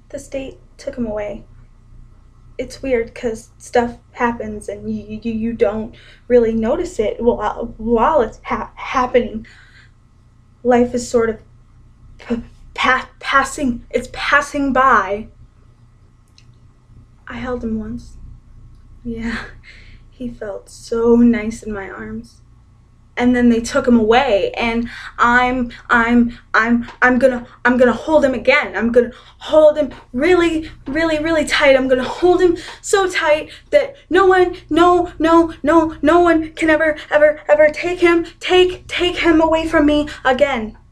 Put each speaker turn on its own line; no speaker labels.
the state took him away. It's weird because stuff happens and you don't really notice it while it's happening. Life is sort of it's passing by. I held him once. Yeah, he felt so nice in my arms. And then they took him away, and I'm gonna hold him again. I'm gonna hold him really, really, really tight. I'm gonna hold him so tight that no one can ever take him away from me again.